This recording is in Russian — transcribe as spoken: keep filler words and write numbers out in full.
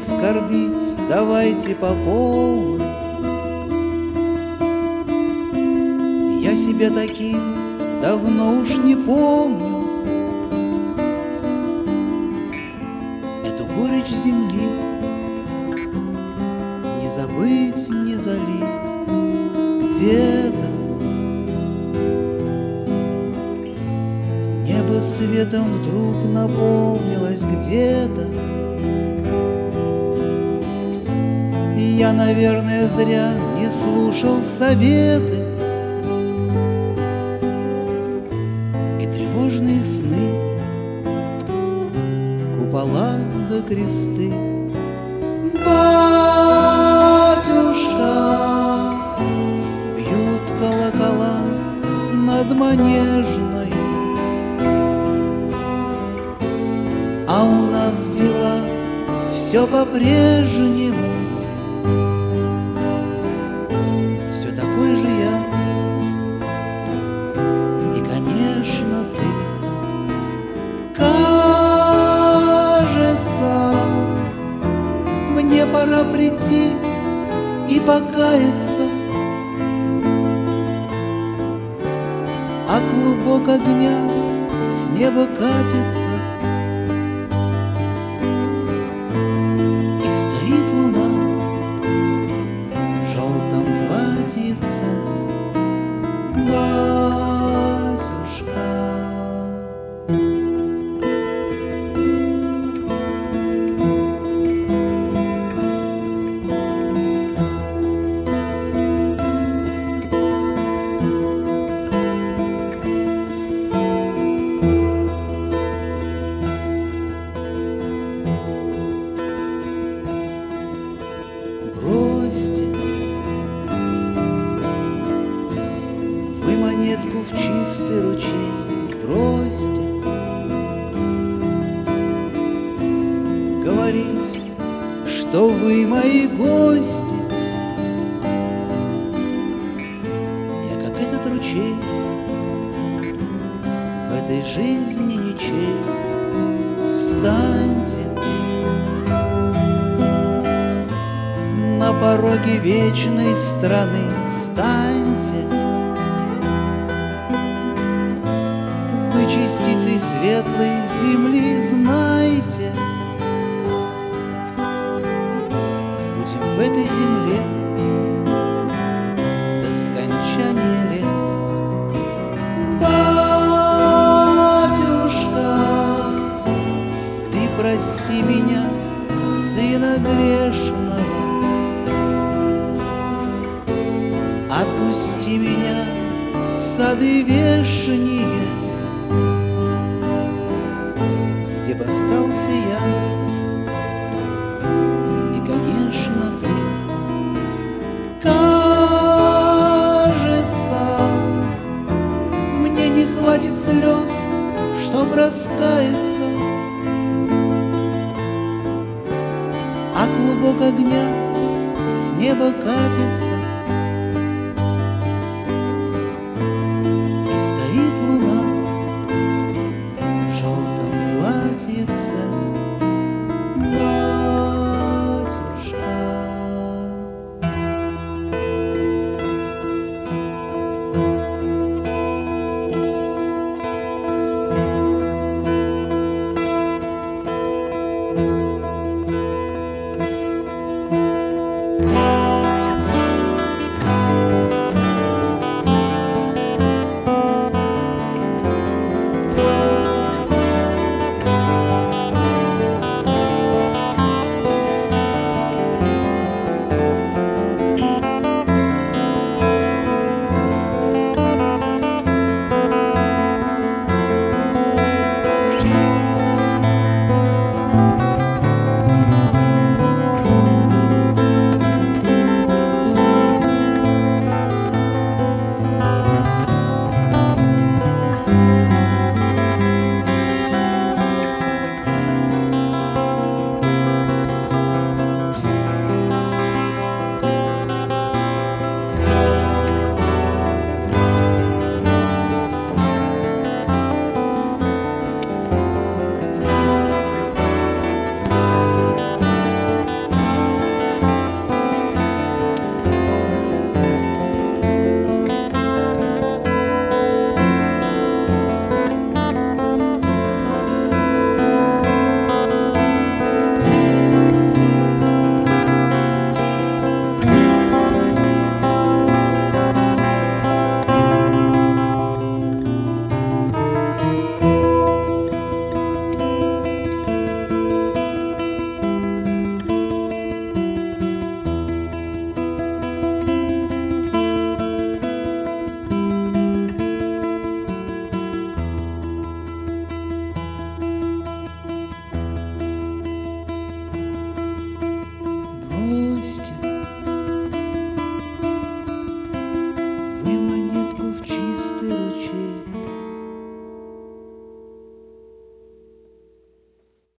скорбить давайте по полной. Я себя таким давно уж не помню. Эту горечь земли не забыть, не залить где-то. Небо светом вдруг наполнилось где-то. И я, наверное, зря не слушал советы и тревожные сны, купола да кресты. Батюшка, бьют колокола над Манежной, а у нас дела все по-прежнему. Все такой же я, и, конечно, ты. Кажется, мне пора прийти и покаяться, а клубок огня с неба катится. Стоит луна в желтом платьице, батюшка. Бросьте вы монетку в чистый ручей, бросьте говорить, что вы мои гости. Я как этот ручей в этой жизни ничей. Встаньте на пороге вечной страны, станьте вы частицей светлой земли, знайте, будем в этой земле до скончания лет. Батюшка, ты прости меня, сына грешного, отпусти меня в сады вешние, где бы остался я, и, конечно, ты. Кажется, мне не хватит слез, чтоб раскаяться, а клубок огня с неба катится.